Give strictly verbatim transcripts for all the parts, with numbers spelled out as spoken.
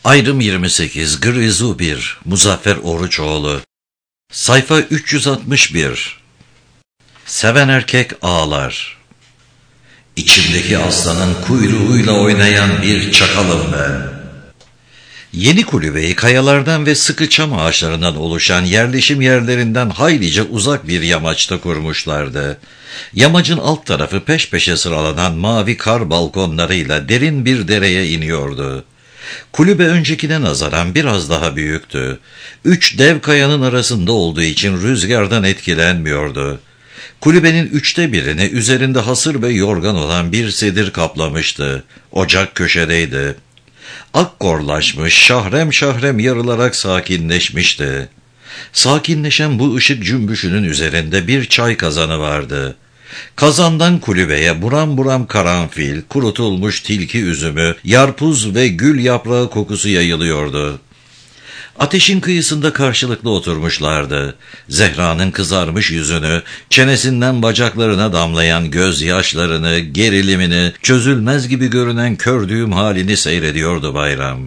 Ayrım yirmi sekiz, Grizu bir, Muzaffer Oruçoğlu. Sayfa üç yüz altmış bir. Seven erkek ağlar. İçimdeki aslanın kuyruğuyla oynayan bir çakalım ben. Yeni kulübeyi kayalardan ve sıkı çam ağaçlarından oluşan yerleşim yerlerinden haylice uzak bir yamaçta kurmuşlardı. Yamacın alt tarafı peş peşe sıralanan mavi kar balkonlarıyla derin bir dereye iniyordu. Kulübe öncekine nazaran biraz daha büyüktü. Üç dev kayanın arasında olduğu için rüzgardan etkilenmiyordu. Kulübenin üçte birini üzerinde hasır ve yorgan olan bir sedir kaplamıştı. Ocak köşedeydi. Akkorlaşmış, şahrem şahrem yarılarak sakinleşmişti. Sakinleşen bu ışık cümbüşünün üzerinde bir çay kazanı vardı. Kazandan kulübeye buram buram karanfil, kurutulmuş tilki üzümü, yarpuz ve gül yaprağı kokusu yayılıyordu. Ateşin kıyısında karşılıklı oturmuşlardı. Zehra'nın kızarmış yüzünü, çenesinden bacaklarına damlayan gözyaşlarını, gerilimini, çözülmez gibi görünen kördüğüm halini seyrediyordu Bayram.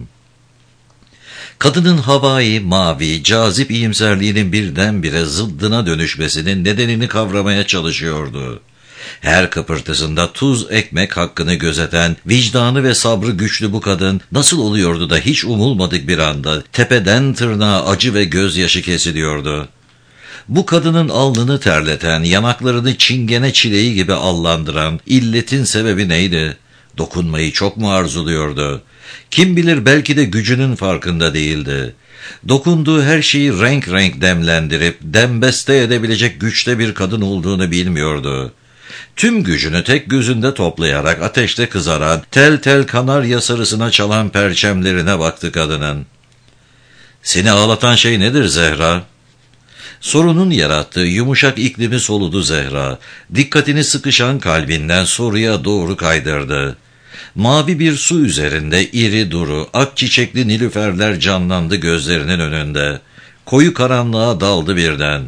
Kadının havai, mavi, cazip iyimserliğinin birdenbire zıddına dönüşmesinin nedenini kavramaya çalışıyordu. Her kıpırtısında tuz ekmek hakkını gözeten, vicdanı ve sabrı güçlü bu kadın nasıl oluyordu da hiç umulmadık bir anda tepeden tırnağa acı ve gözyaşı kesiliyordu. Bu kadının alnını terleten, yanaklarını çingene çileği gibi allandıran illetin sebebi neydi? Dokunmayı çok mu arzuluyordu? Kim bilir belki de gücünün farkında değildi. Dokunduğu her şeyi renk renk demlendirip dembeste edebilecek güçte bir kadın olduğunu bilmiyordu. Tüm gücünü tek gözünde toplayarak ateşte kızaran, tel tel kanarya sarısına çalan perçemlerine baktı kadının. "Seni ağlatan şey nedir Zehra?" Sorunun yarattığı yumuşak iklimi soludu Zehra. Dikkatini sıkışan kalbinden soruya doğru kaydırdı. Mavi bir su üzerinde iri duru, ak çiçekli nilüferler canlandı gözlerinin önünde. Koyu karanlığa daldı birden.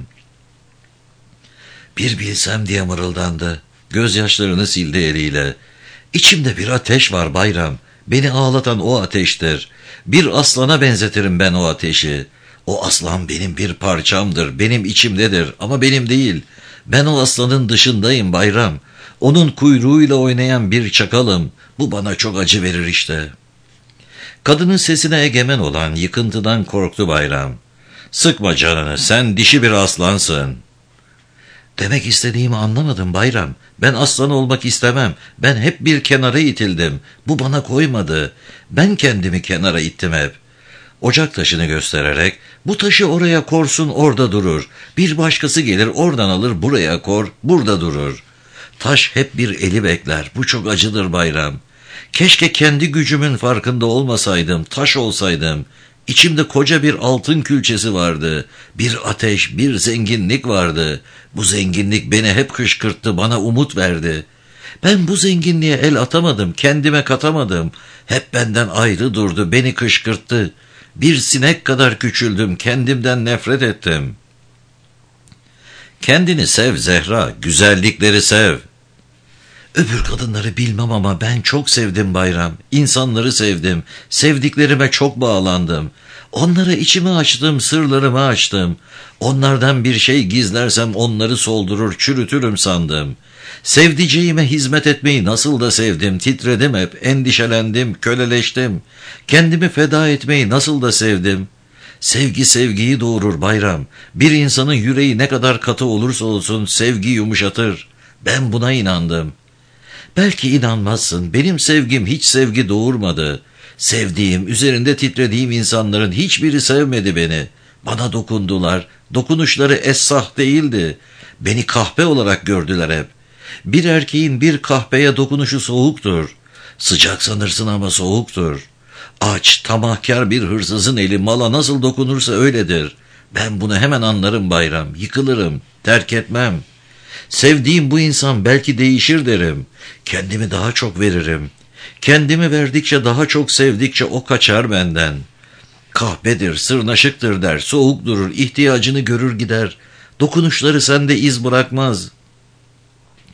"Bir bilsem" diye mırıldandı. Gözyaşlarını sildi eliyle. "İçimde bir ateş var Bayram. Beni ağlatan o ateştir. Bir aslana benzetirim ben o ateşi. O aslan benim bir parçamdır, benim içimdedir ama benim değil. Ben o aslanın dışındayım Bayram. Onun kuyruğuyla oynayan bir çakalım. Bu bana çok acı verir işte." Kadının sesine egemen olan yıkıntıdan korktu Bayram. "Sıkma canını, sen dişi bir aslansın." "Demek istediğimi anlamadım Bayram. Ben aslan olmak istemem. Ben hep bir kenara itildim. Bu bana koymadı. Ben kendimi kenara ittim hep." Ocak taşını göstererek, "Bu taşı oraya korsun, orada durur. Bir başkası gelir oradan alır, buraya kor, burada durur. Taş hep bir eli bekler. Bu çok acıdır Bayram. Keşke kendi gücümün farkında olmasaydım, taş olsaydım. İçimde koca bir altın külçesi vardı. Bir ateş, bir zenginlik vardı. Bu zenginlik beni hep kışkırttı, bana umut verdi. Ben bu zenginliğe el atamadım, kendime katamadım. Hep benden ayrı durdu, beni kışkırttı. Bir sinek kadar küçüldüm, kendimden nefret ettim." "Kendini sev Zehra, güzellikleri sev." "Öbür kadınları bilmem ama ben çok sevdim Bayram. İnsanları sevdim. Sevdiklerime çok bağlandım. Onlara içimi açtım, sırlarımı açtım. Onlardan bir şey gizlersem onları soldurur, çürütürüm sandım. Sevdiceğime hizmet etmeyi nasıl da sevdim, titredim hep, endişelendim, köleleştim. Kendimi feda etmeyi nasıl da sevdim. Sevgi sevgiyi doğurur Bayram. Bir insanın yüreği ne kadar katı olursa olsun sevgi yumuşatır. Ben buna inandım. Belki inanmazsın, benim sevgim hiç sevgi doğurmadı. Sevdiğim, üzerinde titrediğim insanların hiçbiri sevmedi beni. Bana dokundular, dokunuşları essah değildi. Beni kahpe olarak gördüler hep. Bir erkeğin bir kahpeye dokunuşu soğuktur. Sıcak sanırsın ama soğuktur. Aç, tamahkar bir hırsızın eli mala nasıl dokunursa öyledir. Ben bunu hemen anlarım Bayram, yıkılırım, terk etmem. Sevdiğim bu insan belki değişir derim. Kendimi daha çok veririm. Kendimi verdikçe, daha çok sevdikçe o kaçar benden. Kahpedir, sırnaşıktır der, soğuk durur, ihtiyacını görür gider. Dokunuşları sende iz bırakmaz.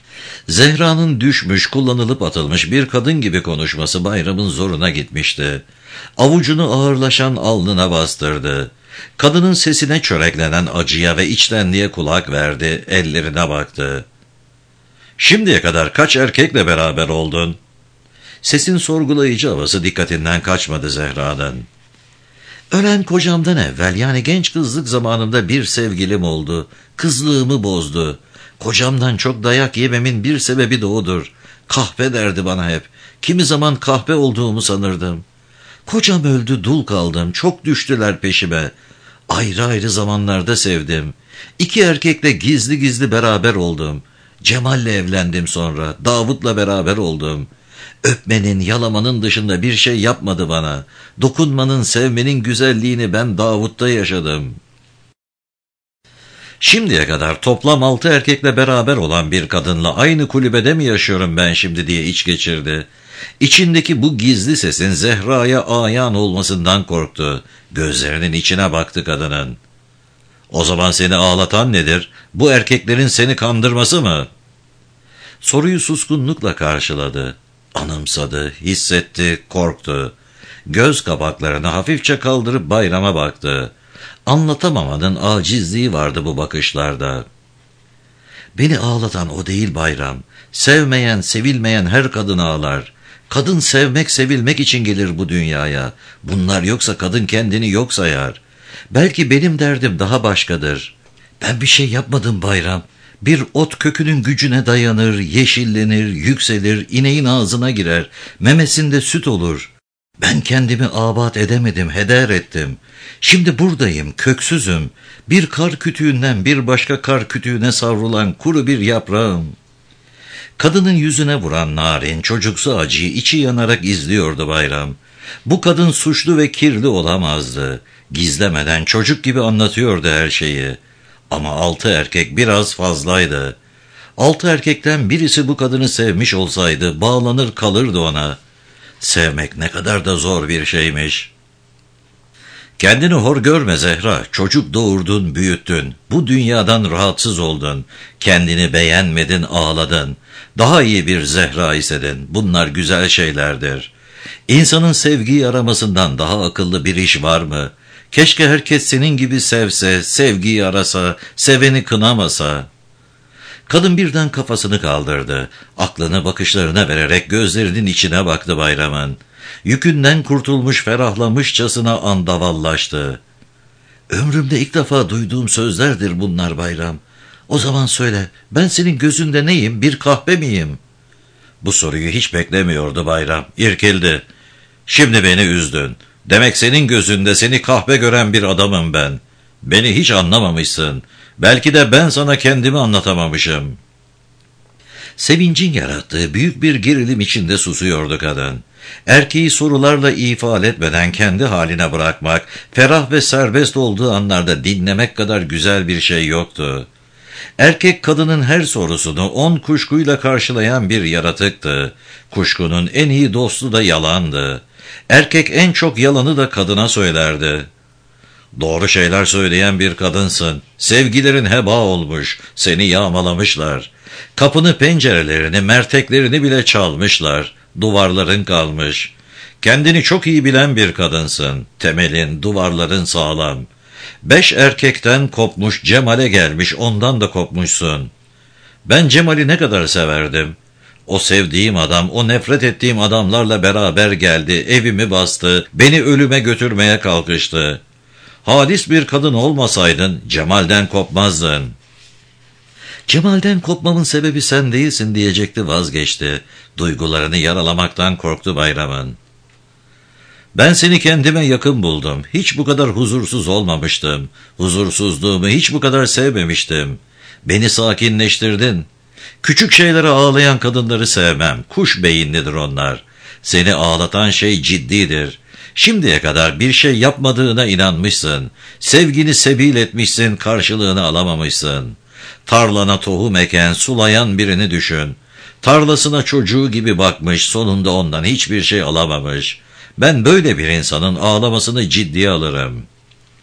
Zehra'nın düşmüş, kullanılıp atılmış bir kadın gibi konuşması Bayram'ın zoruna gitmişti. Avucunu ağırlaşan alnına bastırdı. Kadının sesine çöreklenen acıya ve içtenliğe kulak verdi, ellerine baktı. "Şimdiye kadar kaç erkekle beraber oldun?" Sesin sorgulayıcı havası dikkatinden kaçmadı Zehra'nın. "Ölen kocamdan evvel, yani genç kızlık zamanımda bir sevgilim oldu. Kızlığımı bozdu. Kocamdan çok dayak yememin bir sebebi de odur. Kahpe derdi bana hep. Kimi zaman kahpe olduğumu sanırdım. Kocam öldü, dul kaldım. Çok düştüler peşime. Ayrı ayrı zamanlarda sevdim. İki erkekle gizli gizli beraber oldum. Cemal'le evlendim sonra. Davut'la beraber oldum. Öpmenin, yalamanın dışında bir şey yapmadı bana. Dokunmanın, sevmenin güzelliğini ben Davut'ta yaşadım. Şimdiye kadar toplam altı erkekle beraber olan bir kadınla aynı kulübede mi yaşıyorum ben şimdi diye iç geçirdi. İçindeki bu gizli sesin Zehra'ya ayan olmasından korktu. Gözlerinin içine baktı kadının. "O zaman seni ağlatan nedir? Bu erkeklerin seni kandırması mı?" Soruyu suskunlukla karşıladı. Anımsadı, hissetti, korktu. Göz kapaklarını hafifçe kaldırıp Bayram'a baktı. Anlatamamanın acizliği vardı bu bakışlarda. "Beni ağlatan o değil Bayram. Sevmeyen, sevilmeyen her kadın ağlar. Kadın sevmek, sevilmek için gelir bu dünyaya. Bunlar yoksa kadın kendini yok sayar. Belki benim derdim daha başkadır. Ben bir şey yapmadım Bayram. Bir ot kökünün gücüne dayanır, yeşillenir, yükselir, ineğin ağzına girer, memesinde süt olur. Ben kendimi abat edemedim, heder ettim. Şimdi buradayım, köksüzüm. Bir kar kütüğünden bir başka kar kütüğüne savrulan kuru bir yaprağım." Kadının yüzüne vuran narin, çocuksu acıyı içi yanarak izliyordu Bayram. Bu kadın suçlu ve kirli olamazdı. Gizlemeden çocuk gibi anlatıyordu her şeyi. Ama altı erkek biraz fazlaydı. Altı erkekten birisi bu kadını sevmiş olsaydı bağlanır kalırdı ona. Sevmek ne kadar da zor bir şeymiş. "Kendini hor görme Zehra. Çocuk doğurdun, büyüttün. Bu dünyadan rahatsız oldun. Kendini beğenmedin, ağladın. Daha iyi bir Zehra istedin. Bunlar güzel şeylerdir. İnsanın sevgiyi aramasından daha akıllı bir iş var mı? Keşke herkes senin gibi sevse, sevgiyi arasa, seveni kınamasa." Kadın birden kafasını kaldırdı. Aklını bakışlarına vererek gözlerinin içine baktı Bayram'ın. Yükünden kurtulmuş, ferahlamışçasına andavallaştı. "Ömrümde ilk defa duyduğum sözlerdir bunlar Bayram. O zaman söyle, ben senin gözünde neyim, bir kahpe miyim?" Bu soruyu hiç beklemiyordu Bayram. İrkildi. "Şimdi beni üzdün. Demek senin gözünde seni kahpe gören bir adamım ben. Beni hiç anlamamışsın. Belki de ben sana kendimi anlatamamışım." Sevincin yarattığı büyük bir gerilim içinde susuyordu kadın. Erkeği sorularla ifade etmeden kendi haline bırakmak, ferah ve serbest olduğu anlarda dinlemek kadar güzel bir şey yoktu. Erkek kadının her sorusunu on kuşkuyla karşılayan bir yaratıktı. Kuşkunun en iyi dostu da yalandı. Erkek en çok yalanı da kadına söylerdi. "Doğru şeyler söyleyen bir kadınsın. Sevgilerin heba olmuş, seni yağmalamışlar. Kapını, pencerelerini, merteklerini bile çalmışlar. Duvarların kalmış. Kendini çok iyi bilen bir kadınsın. Temelin, duvarların sağlam. Beş erkekten kopmuş, Cemal'e gelmiş, ondan da kopmuşsun. Ben Cemal'i ne kadar severdim. O sevdiğim adam, o nefret ettiğim adamlarla beraber geldi, evimi bastı, beni ölüme götürmeye kalkıştı. Halis bir kadın olmasaydın Cemal'den kopmazdın." "Cemal'den kopmamın sebebi sen değilsin" diyecekti, vazgeçti. Duygularını yaralamaktan korktu Bayram'ın. "Ben seni kendime yakın buldum. Hiç bu kadar huzursuz olmamıştım. Huzursuzluğumu hiç bu kadar sevmemiştim. Beni sakinleştirdin. Küçük şeylere ağlayan kadınları sevmem. Kuş beyinlidir onlar. Seni ağlatan şey ciddidir. Şimdiye kadar bir şey yapmadığına inanmışsın. Sevgini sebil etmişsin, karşılığını alamamışsın. Tarlana tohum eken, sulayan birini düşün. Tarlasına çocuğu gibi bakmış, sonunda ondan hiçbir şey alamamış. Ben böyle bir insanın ağlamasını ciddiye alırım."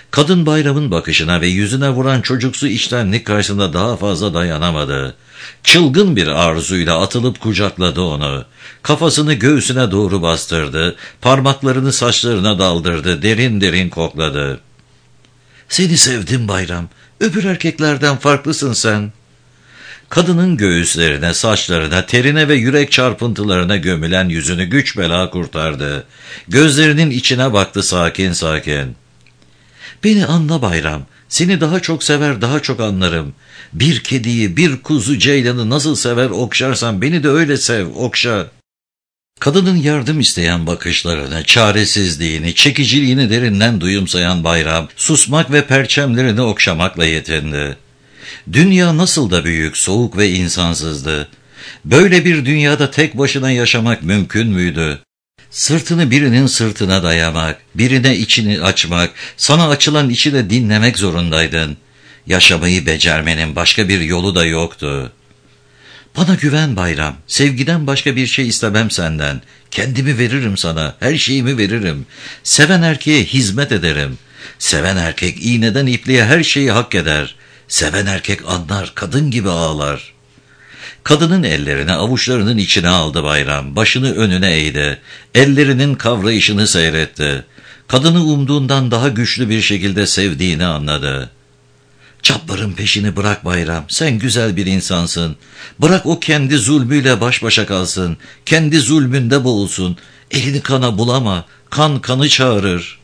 Kadın Bayram'ın bakışına ve yüzüne vuran çocuksu içtenlik karşısında daha fazla dayanamadı. Çılgın bir arzuyla atılıp kucakladı onu. Kafasını göğsüne doğru bastırdı, parmaklarını saçlarına daldırdı, derin derin kokladı. "Seni sevdim Bayram, öbür erkeklerden farklısın sen." Kadının göğüslerine, saçlarına, terine ve yürek çarpıntılarına gömülen yüzünü güç bela kurtardı. Gözlerinin içine baktı sakin sakin. "Beni anla Bayram, seni daha çok sever, daha çok anlarım. Bir kediyi, bir kuzu ceylanı nasıl sever okşarsan beni de öyle sev, okşa." Kadının yardım isteyen bakışlarını, çaresizliğini, çekiciliğini derinden duyumsayan Bayram, susmak ve perçemlerini okşamakla yetindi. Dünya nasıl da büyük, soğuk ve insansızdı. Böyle bir dünyada tek başına yaşamak mümkün müydü? Sırtını birinin sırtına dayamak, birine içini açmak, sana açılan içi de dinlemek zorundaydın. Yaşamayı becermenin başka bir yolu da yoktu. "Bana güven Bayram, sevgiden başka bir şey istemem senden. Kendimi veririm sana, her şeyimi veririm. Seven erkeğe hizmet ederim. Seven erkek iğneden ipliğe her şeyi hak eder. Seven erkek anlar, kadın gibi ağlar." Kadının ellerini avuçlarının içine aldı Bayram, başını önüne eğdi, ellerinin kavrayışını seyretti. Kadını umduğundan daha güçlü bir şekilde sevdiğini anladı. "Cabbar'ın peşini bırak Bayram, sen güzel bir insansın. Bırak o kendi zulmüyle baş başa kalsın, kendi zulmünde boğulsun. Elini kana bulama, kan kanı çağırır."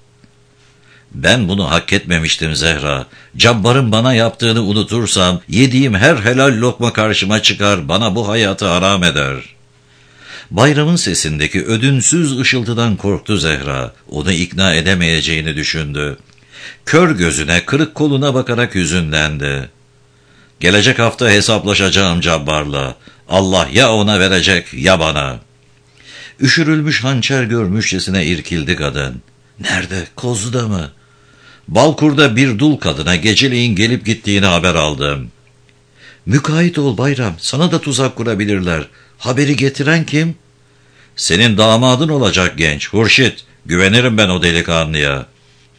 "Ben bunu hak etmemiştim Zehra. Cabbar'ın bana yaptığını unutursam, yediğim her helal lokma karşıma çıkar, bana bu hayatı haram eder." Bayram'ın sesindeki ödünsüz ışıltıdan korktu Zehra. Onu ikna edemeyeceğini düşündü. Kör gözüne, kırık koluna bakarak hüzünlendi. "Gelecek hafta hesaplaşacağım Cabbar'la. Allah ya ona verecek ya bana." Üşürülmüş hançer görmüşçesine irkildi kadın. "Nerede? Kozlu'da mı?" "Balkur'da bir dul kadına geceleyin gelip gittiğini haber aldım." "Mükayit ol Bayram, sana da tuzak kurabilirler. Haberi getiren kim?" "Senin damadın olacak genç, Hurşit. Güvenirim ben o delikanlıya."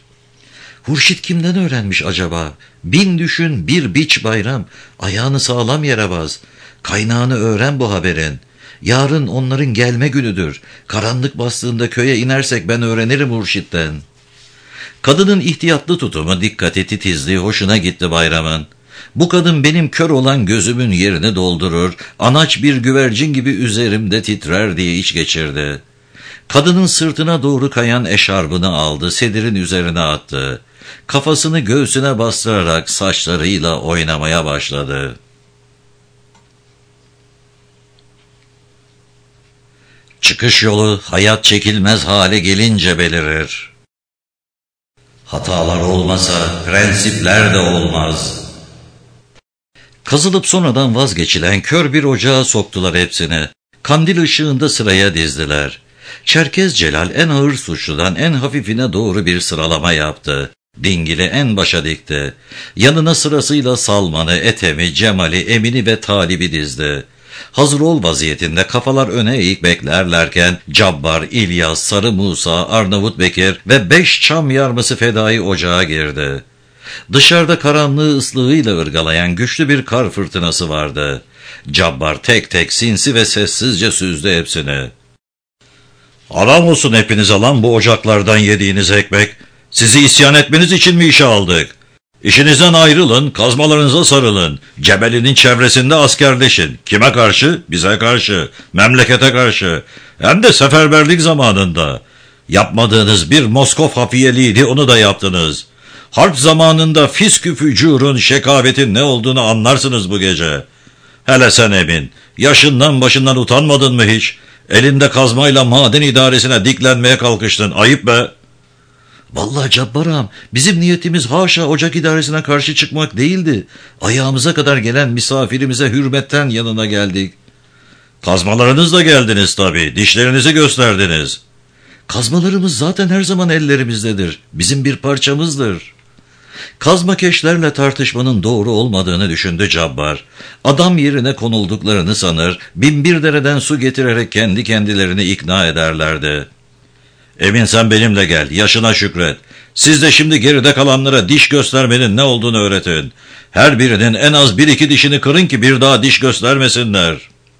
"Hurşit kimden öğrenmiş acaba? Bin düşün, bir biç Bayram. Ayağını sağlam yere bas. Kaynağını öğren bu haberin. Yarın onların gelme günüdür. Karanlık bastığında köye inersek ben öğrenirim Hurşit'ten." Kadının ihtiyatlı tutumu, dikkati, titizliği hoşuna gitti Bayram'ın. "Bu kadın benim kör olan gözümün yerini doldurur, anaç bir güvercin gibi üzerimde titrer" diye iç geçirdi. Kadının sırtına doğru kayan eşarbını aldı, sedirin üzerine attı. Kafasını göğsüne bastırarak saçlarıyla oynamaya başladı. Çıkış yolu hayat çekilmez hale gelince belirir. Hatalar olmasa prensipler de olmaz. Kazılıp sonradan vazgeçilen kör bir ocağa soktular hepsini. Kandil ışığında sıraya dizdiler. Çerkez Celal en ağır suçludan en hafifine doğru bir sıralama yaptı. Dingil'i en başa dikti. Yanına sırasıyla Salman'ı, Ethem'i, Cemal'i, Emin'i ve Talib'i dizdi. Hazır ol vaziyetinde kafalar öne eğik beklerlerken Cabbar, İlyas, Sarı Musa, Arnavut Bekir ve beş çam yarması fedai ocağa girdi. Dışarıda karanlığı ıslığıyla ırgalayan güçlü bir kar fırtınası vardı. Cabbar tek tek sinsi ve sessizce süzdü hepsini. "Haram olsun hepinize lan bu ocaklardan yediğiniz ekmek. Sizi isyan etmeniz için mi işe aldık? İşinizden ayrılın, kazmalarınıza sarılın. Cebelinin çevresinde askerleşin. Kime karşı? Bize karşı, memlekete karşı. Hem de seferberlik zamanında. Yapmadığınız bir Moskov hafiyeliğiydi, onu da yaptınız. Harp zamanında fiskü fücurun, şekavetin ne olduğunu anlarsınız bu gece. Hele sen Emin, yaşından başından utanmadın mı hiç? Elinde kazmayla maden idaresine diklenmeye kalkıştın, ayıp be." "Vallahi Cabbar ağam, bizim niyetimiz haşa ocak idaresine karşı çıkmak değildi. Ayağımıza kadar gelen misafirimize hürmetten yanına geldik." "Kazmalarınızla geldiniz tabii, dişlerinizi gösterdiniz." "Kazmalarımız zaten her zaman ellerimizdedir. Bizim bir parçamızdır." Kazmakeşlerle tartışmanın doğru olmadığını düşündü Cabbar. Adam yerine konulduklarını sanır, binbir dereden su getirerek kendi kendilerini ikna ederlerdi. Emin sen benimle gel, yaşına şükret. Siz de şimdi geride kalanlara diş göstermenin ne olduğunu öğretin. Her birinin en az bir iki dişini kırın ki bir daha diş göstermesinler.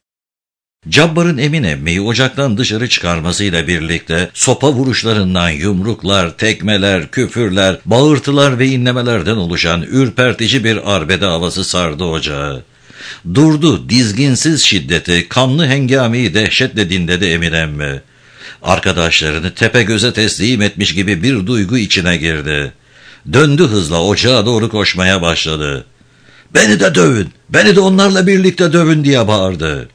Cabbar'ın Emin emmiyi ocaktan dışarı çıkarmasıyla birlikte sopa vuruşlarından yumruklar, tekmeler, küfürler, bağırtılar ve inlemelerden oluşan ürpertici bir arbede havası sardı ocağı. Durdu dizginsiz şiddeti, kanlı hengameyi dehşetle dinledi Emin emmi. Arkadaşlarını tepegöze teslim etmiş gibi bir duygu içine girdi. Döndü hızla ocağa doğru koşmaya başladı. "Beni de dövün, beni de onlarla birlikte dövün!" diye bağırdı.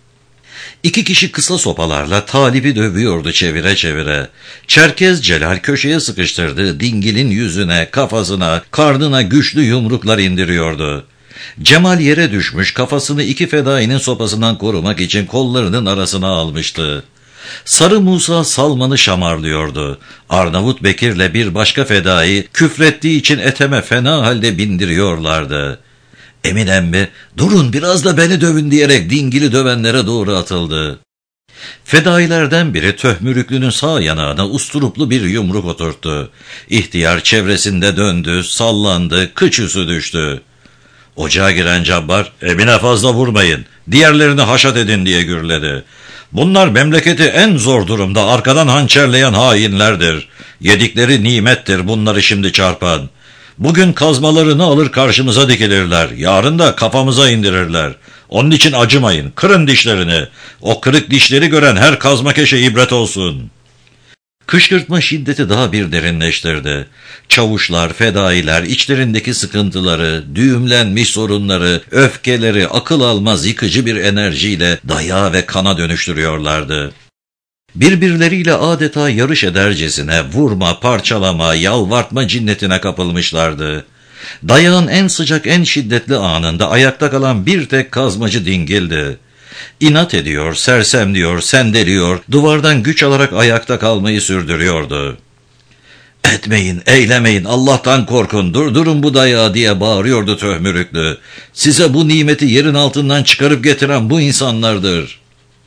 İki kişi kısa sopalarla Talip'i dövüyordu çevire çevire. Çerkez Celal köşeye sıkıştırdığı dingilin yüzüne, kafasına, karnına güçlü yumruklar indiriyordu. Cemal yere düşmüş, kafasını iki fedainin sopasından korumak için kollarının arasına almıştı. Sarı Musa Salman'ı şamarlıyordu. Arnavut Bekir'le bir başka fedai küfrettiği için eteme fena halde bindiriyorlardı. Emin emmi, "Durun biraz da beni dövün!" diyerek dingili dövenlere doğru atıldı. Fedailerden biri Töhmürüklü'nün sağ yanağına usturuplu bir yumruk oturttu. İhtiyar çevresinde döndü, sallandı, kıçısı düştü. Ocağa giren Cabbar, "Emine fazla vurmayın, diğerlerini haşat edin!" diye gürledi. "Bunlar memleketi en zor durumda arkadan hançerleyen hainlerdir. Yedikleri nimettir bunları şimdi çarpan. Bugün kazmalarını alır karşımıza dikilirler, yarın da kafamıza indirirler. Onun için acımayın, kırın dişlerini. O kırık dişleri gören her kazmakeşe ibret olsun." Kışkırtma şiddeti daha bir derinleştirdi. Çavuşlar, fedailer içlerindeki sıkıntıları, düğümlenmiş sorunları, öfkeleri akıl almaz yıkıcı bir enerjiyle dayağa ve kana dönüştürüyorlardı. Birbirleriyle adeta yarış edercesine vurma, parçalama, yalvartma cinnetine kapılmışlardı. Dayağın en sıcak, en şiddetli anında ayakta kalan bir tek kazmacı Dingil'di. İnat ediyor, sersemliyor, sendeliyor, duvardan güç alarak ayakta kalmayı sürdürüyordu. "Etmeyin, eylemeyin, Allah'tan korkun, durdurun bu dayağı!" diye bağırıyordu Töhmürüklü. "Size bu nimeti yerin altından çıkarıp getiren bu insanlardır."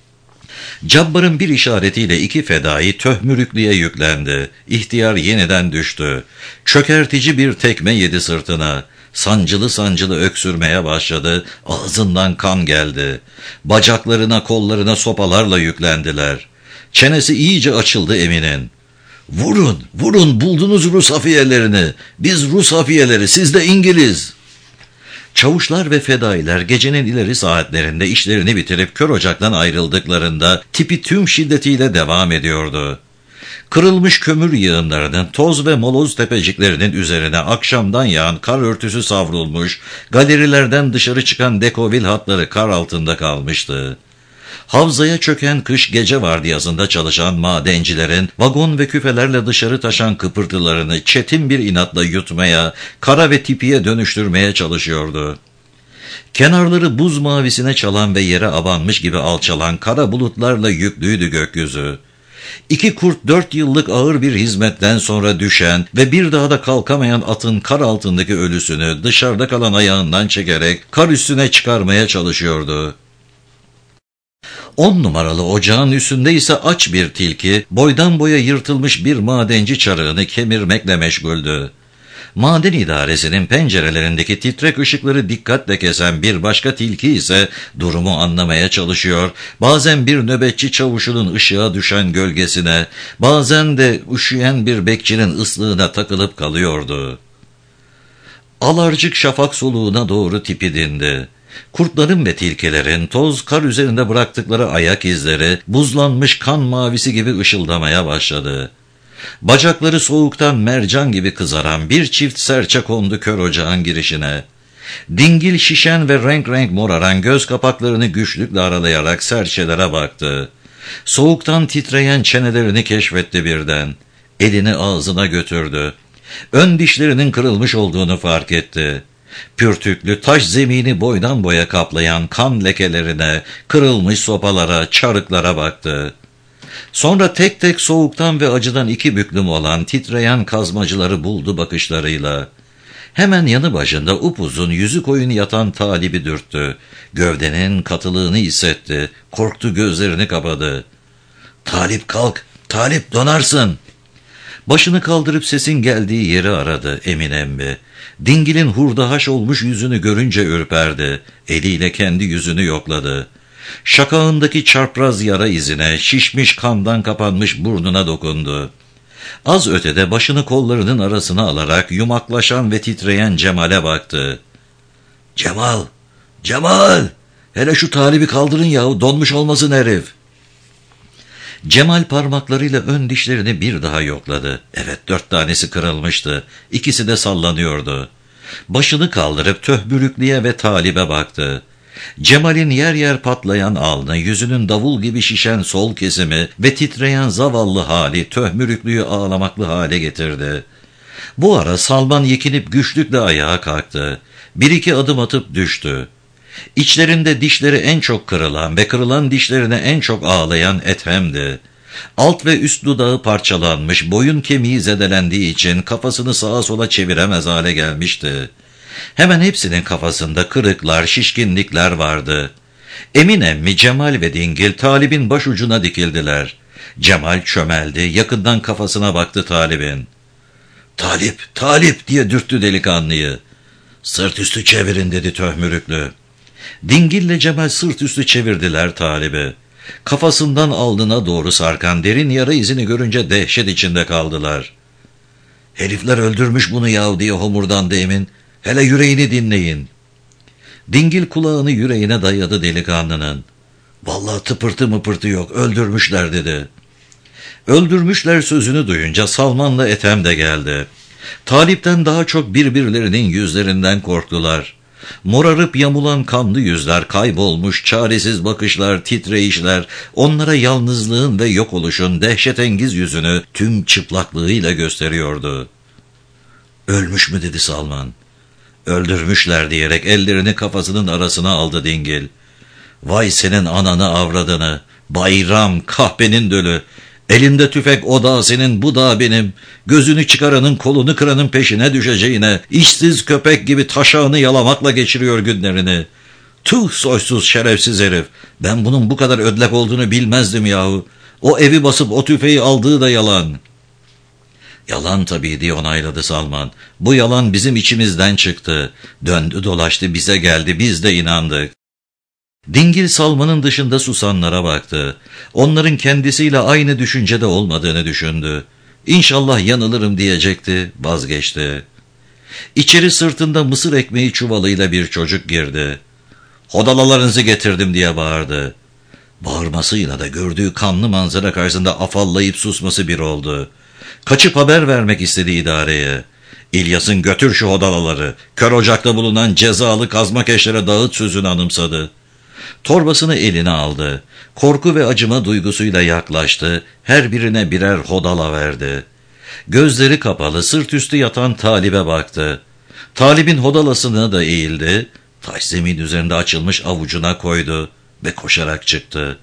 Cabbar'ın bir işaretiyle iki fedai Töhmürüklü'ye yüklendi. İhtiyar yeniden düştü. Çökertici bir tekme yedi sırtına. Sancılı sancılı öksürmeye başladı. Ağzından kan geldi. Bacaklarına, kollarına sopalarla yüklendiler. Çenesi iyice açıldı Emin'in. "Vurun, vurun, buldunuz Rus hafiyelerini. Biz Rus hafiyeleri, siz de İngiliz." Çavuşlar ve fedailer gecenin ileri saatlerinde işlerini bitirip kör ocaktan ayrıldıklarında tipi tüm şiddetiyle devam ediyordu. Kırılmış kömür yığınlarının, toz ve moloz tepeciklerinin üzerine akşamdan yağan kar örtüsü savrulmuş, galerilerden dışarı çıkan dekovil hatları kar altında kalmıştı. Havzaya çöken kış gece vardiyasında çalışan madencilerin vagon ve küfelerle dışarı taşan kıpırtılarını çetin bir inatla yutmaya, kara ve tipiye dönüştürmeye çalışıyordu. Kenarları buz mavisine çalan ve yere abanmış gibi alçalan kara bulutlarla yüklüydü gökyüzü. İki kurt dört yıllık ağır bir hizmetten sonra düşen ve bir daha da kalkamayan atın kar altındaki ölüsünü dışarıda kalan ayağından çekerek kar üstüne çıkarmaya çalışıyordu. On numaralı ocağın üstünde ise aç bir tilki, boydan boya yırtılmış bir madenci çarığını kemirmekle meşguldü. Maden idaresinin pencerelerindeki titrek ışıkları dikkatle kesen bir başka tilki ise durumu anlamaya çalışıyor, bazen bir nöbetçi çavuşunun ışığa düşen gölgesine, bazen de üşüyen bir bekçinin ıslığına takılıp kalıyordu. Alarcık şafak soluğuna doğru tipi dindi. Kurtların ve tilkilerin toz kar üzerinde bıraktıkları ayak izleri buzlanmış kan mavisi gibi ışıldamaya başladı. Bacakları soğuktan mercan gibi kızaran bir çift serçe kondu kör ocağın girişine. Dingil şişen ve renk renk moraran göz kapaklarını güçlükle aralayarak serçelere baktı. Soğuktan titreyen çenelerini keşfetti birden. Elini ağzına götürdü. Ön dişlerinin kırılmış olduğunu fark etti. Pürtüklü taş zemini boydan boya kaplayan kan lekelerine, kırılmış sopalara, çarıklara baktı. Sonra tek tek soğuktan ve acıdan iki büklüm olan titreyen kazmacıları buldu bakışlarıyla. Hemen yanı başında upuzun yüzü koyun yatan Talip'i dürttü. Gövdenin katılığını hissetti. Korktu, gözlerini kapadı. "Talip kalk, Talip donarsın. Başını kaldırıp sesin geldiği yeri aradı Emin emmi. Dingil'in hurdahaş olmuş yüzünü görünce ürperdi. Eliyle kendi yüzünü yokladı. Şakağındaki çarpraz yara izine, şişmiş kandan kapanmış burnuna dokundu. Az ötede başını kollarının arasına alarak yumaklaşan ve titreyen Cemal'e baktı. Cemal, Cemal, hele şu Talip'i kaldırın yahu, donmuş olmasın herif. Cemal parmaklarıyla ön dişlerini bir daha yokladı. Evet, dört tanesi kırılmıştı. İkisi de sallanıyordu. Başını kaldırıp töhbürüklüye ve Talip'e baktı. Cemal'in yer yer patlayan alnı, yüzünün davul gibi şişen sol kesimi ve titreyen zavallı hali töhmürüklüyü ağlamaklı hale getirdi. Bu ara Salman yekinip güçlükle ayağa kalktı. Bir iki adım atıp düştü. İçlerinde dişleri en çok kırılan ve kırılan dişlerine en çok ağlayan Ethem'di. Alt ve üst dudağı parçalanmış, boyun kemiği zedelendiği için kafasını sağa sola çeviremez hale gelmişti. Hemen hepsinin kafasında kırıklar, şişkinlikler vardı. Emin emmi, Cemal ve Dingil Talip'in başucuna dikildiler. Cemal çömeldi, yakından kafasına baktı Talip'in. "Talip, Talip!" diye dürttü delikanlıyı. "Sırt üstü çevirin," dedi töhmürüklü. Dingil'le Cemal sırt üstü çevirdiler Talip'i. Kafasından alnına doğru sarkan derin yara izini görünce dehşet içinde kaldılar. "Herifler öldürmüş bunu yahu," diye homurdandı Emin. "Hele yüreğini dinleyin." Dingil kulağını yüreğine dayadı delikanlının. "Vallahi tıpırtı mıpırtı yok, öldürmüşler," dedi. Öldürmüşler sözünü duyunca Salman'la Ethem de geldi. Talip'ten daha çok birbirlerinin yüzlerinden korktular. Morarıp yamulan kanlı yüzler, kaybolmuş çaresiz bakışlar, titreyişler, onlara yalnızlığın ve yok oluşun dehşetengiz yüzünü tüm çıplaklığıyla gösteriyordu. "Ölmüş mü?" dedi Salman. "Öldürmüşler," diyerek ellerini kafasının arasına aldı Dingil. "Vay senin ananı avradını, bayram kahpenin dölü. Elinde tüfek, o da senin, bu da benim. Gözünü çıkaranın, kolunu kıranın peşine düşeceğine, işsiz köpek gibi taşağını yalamakla geçiriyor günlerini. Tüh, soysuz şerefsiz herif. Ben bunun bu kadar ödlek olduğunu bilmezdim yahu. O evi basıp o tüfeği aldığı da yalan." "Yalan tabii," diye onayladı Salman. "Bu yalan bizim içimizden çıktı. Döndü dolaştı bize geldi, biz de inandık." Dingil Salman'ın dışında susanlara baktı. Onların kendisiyle aynı düşüncede olmadığını düşündü. İnşallah yanılırım diyecekti, vazgeçti. İçeri sırtında mısır ekmeği çuvalıyla bir çocuk girdi. "Hodalalarınızı getirdim," diye bağırdı. Bağırmasıyla da gördüğü kanlı manzara karşısında afallayıp susması bir oldu. Kaçıp haber vermek istedi idareye. "İlyas'ın götür şu hodalaları, kör ocakta bulunan cezalı kazmakeşlere dağıt," sözünü anımsadı. Torbasını eline aldı. Korku ve acıma duygusuyla yaklaştı. Her birine birer hodala verdi. Gözleri kapalı, sırt üstü yatan Talip'e baktı. Talip'in hodalasına da eğildi. Taş zemin üzerinde açılmış avucuna koydu ve koşarak çıktı.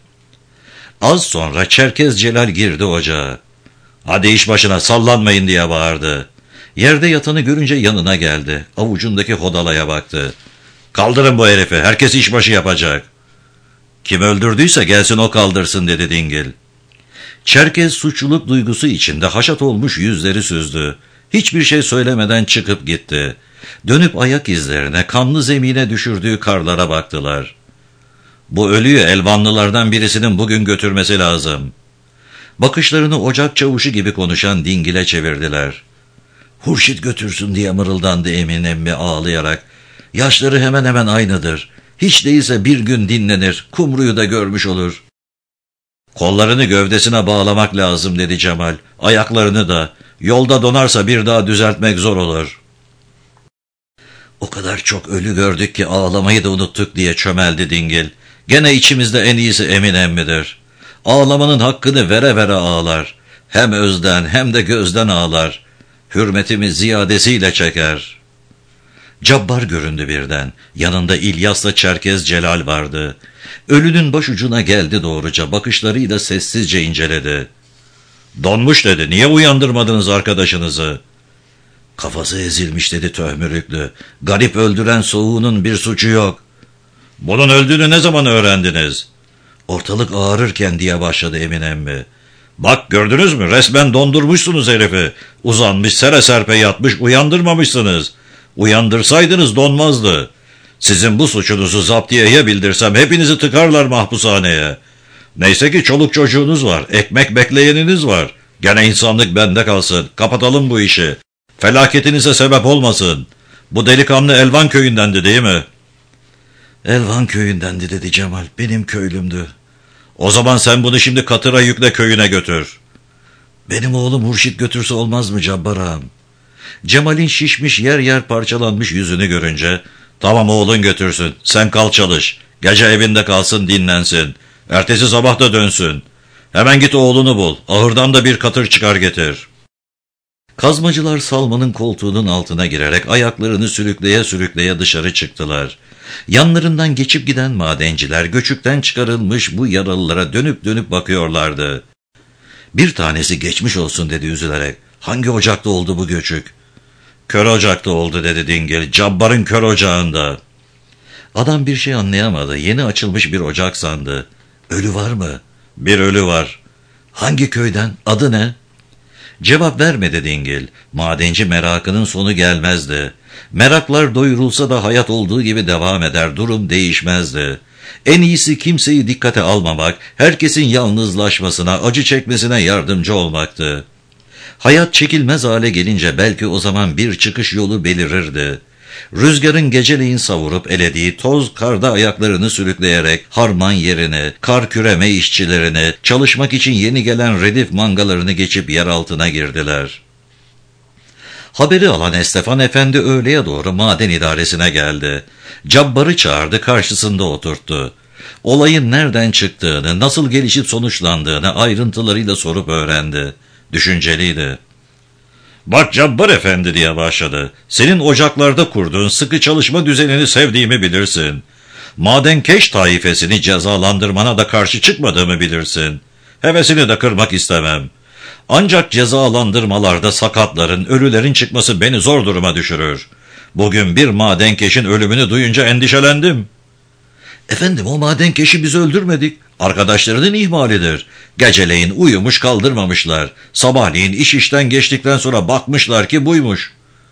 Az sonra Çerkez Celal girdi ocağa. "Hadi iş başına, sallanmayın," diye bağırdı. Yerde yatanı görünce yanına geldi. Avucundaki hodalaya baktı. "Kaldırın bu herifi, herkes işbaşı yapacak." "Kim öldürdüyse gelsin o kaldırsın," dedi Dingil. Çerkez suçluluk duygusu içinde haşat olmuş yüzleri süzdü. Hiçbir şey söylemeden çıkıp gitti. Dönüp ayak izlerine, kanlı zemine düşürdüğü karlara baktılar. "Bu ölüyü Elvanlılardan birisinin bugün götürmesi lazım." Bakışlarını ocak çavuşu gibi konuşan Dingil'e çevirdiler. "Hurşit götürsün," diye mırıldandı Emin emmi ağlayarak. "Yaşları hemen hemen aynıdır. Hiç değilse bir gün dinlenir, kumruyu da görmüş olur." "Kollarını gövdesine bağlamak lazım," dedi Cemal. "Ayaklarını da. Yolda donarsa bir daha düzeltmek zor olur." "O kadar çok ölü gördük ki ağlamayı da unuttuk," diye çömeldi Dingil. "Gene içimizde en iyisi Emin emmidir. Ağlamanın hakkını vere vere ağlar. Hem özden hem de gözden ağlar. Hürmetimi ziyadesiyle çeker." Cabbar göründü birden. Yanında İlyas'la Çerkez Celal vardı. Ölünün başucuna geldi doğruca, bakışlarıyla sessizce inceledi. "Donmuş," dedi. "Niye uyandırmadınız arkadaşınızı?" "Kafası ezilmiş," dedi töhmürüklü. "Garip öldüren soğuğunun bir suçu yok." "Bunun öldüğünü ne zaman öğrendiniz?" "Ortalık ağrırken," diye başladı Emin emmi. Bak gördünüz mü, resmen dondurmuşsunuz herifi. Uzanmış sere serpe yatmış, uyandırmamışsınız. Uyandırsaydınız donmazdı. Sizin bu suçunuzu zaptiyeye bildirsem hepinizi tıkarlar mahpushaneye. Neyse ki çoluk çocuğunuz var, ekmek bekleyeniniz var. Gene insanlık bende kalsın, kapatalım bu işi. Felaketinize sebep olmasın. Bu delikanlı Elvan köyündendi değil mi? Elvan köyündendi dedi Cemal, benim köylümdü. O zaman sen bunu şimdi katıra yükle, köyüne götür. Benim oğlum Hurşit götürse olmaz mı Cabbar ağam? Cemal'in şişmiş, yer yer parçalanmış yüzünü görünce, tamam oğlun götürsün, sen kal çalış. Gece evinde kalsın, dinlensin. Ertesi sabah da dönsün. Hemen git oğlunu bul, ahırdan da bir katır çıkar getir. Kazmacılar Salman'ın koltuğunun altına girerek ayaklarını sürükleye sürükleye dışarı çıktılar. Yanlarından geçip giden madenciler göçükten çıkarılmış bu yaralılara dönüp dönüp bakıyorlardı. Bir tanesi geçmiş olsun dedi üzülerek. Hangi ocakta oldu bu göçük? Kör ocakta oldu dedi Dingil. Cabbar'ın kör ocağında. Adam bir şey anlayamadı. Yeni açılmış bir ocak sandı. Ölü var mı? Bir ölü var. Hangi köyden? Adı ne? Cevap vermedi Dingil. Madenci merakının sonu gelmezdi. Meraklar doyurulsa da hayat olduğu gibi devam eder, durum değişmezdi. En iyisi kimseyi dikkate almamak, herkesin yalnızlaşmasına, acı çekmesine yardımcı olmaktı. Hayat çekilmez hale gelince belki o zaman bir çıkış yolu belirirdi. Rüzgarın geceleyin savurup elediği toz karda ayaklarını sürükleyerek harman yerini, kar küreme işçilerini, çalışmak için yeni gelen redif mangalarını geçip yer altına girdiler. Haberi alan Estefan Efendi öğleye doğru maden idaresine geldi. Cabbar'ı çağırdı, karşısında oturttu. Olayın nereden çıktığını, nasıl gelişip sonuçlandığını ayrıntılarıyla sorup öğrendi. Düşünceliydi. Bak Cabbar Efendi diye başladı. Senin ocaklarda kurduğun sıkı çalışma düzenini sevdiğimi bilirsin. Madenkeş taifesini cezalandırmana da karşı çıkmadığımı bilirsin. Hevesini de kırmak istemem. Ancak cezalandırmalarda sakatların, ölülerin çıkması beni zor duruma düşürür. Bugün bir madenkeşin ölümünü duyunca endişelendim. Efendim, o madenkeşi biz öldürmedik. Arkadaşlarının ihmalidir. Geceleyin uyumuş kaldırmamışlar. Sabahleyin iş işten geçtikten sonra bakmışlar ki buymuş.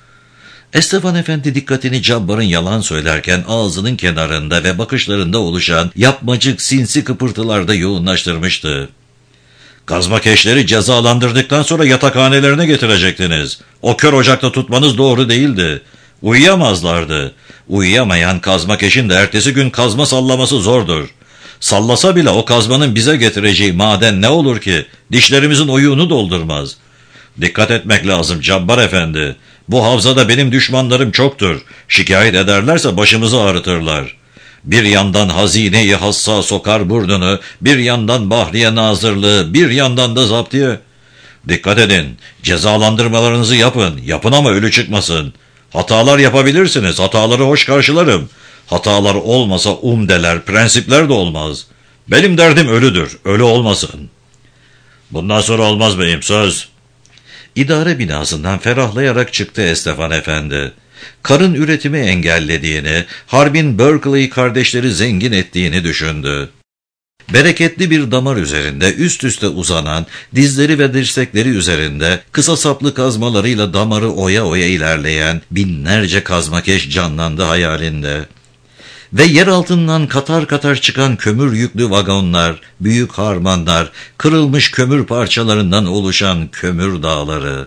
Estefan Efendi dikkatini Cabbar'ın yalan söylerken ağzının kenarında ve bakışlarında oluşan yapmacık sinsi kıpırtılarda yoğunlaştırmıştı. Kazmakeşleri cezalandırdıktan sonra yatakhanelerine getirecektiniz. O kör ocakta tutmanız doğru değildi. Uyuyamazlardı. Uyuyamayan kazmakeşin de ertesi gün kazma sallaması zordur. Sallasa bile o kazmanın bize getireceği maden ne olur ki? Dişlerimizin oyuğunu doldurmaz. Dikkat etmek lazım Cabbar Efendi. Bu havzada benim düşmanlarım çoktur. Şikayet ederlerse başımızı ağrıtırlar. Bir yandan hazine-i hassa sokar burnunu, bir yandan bahriye nazırlığı, bir yandan da zaptiye. Dikkat edin, cezalandırmalarınızı yapın, yapın ama ölü çıkmasın. Hatalar yapabilirsiniz, hataları hoş karşılarım. Hatalar olmasa umdeler, prensipler de olmaz. Benim derdim ölüdür, ölü olmasın. Bundan sonra olmaz beyim, söz. İdare binasından ferahlayarak çıktı Estefan Efendi. Karın üretimi engellediğini, harbin Berkeley kardeşleri zengin ettiğini düşündü. Bereketli bir damar üzerinde üst üste uzanan, dizleri ve dirsekleri üzerinde kısa saplı kazmalarıyla damarı oya oya ilerleyen binlerce kazmakeş canlandı hayalinde. Ve yer altından katar katar çıkan kömür yüklü vagonlar, büyük harmanlar, kırılmış kömür parçalarından oluşan kömür dağları.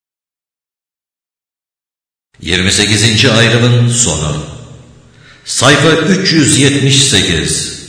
yirmi sekizinci ayrımın sonu. Sayfa üç yüz yetmiş sekiz.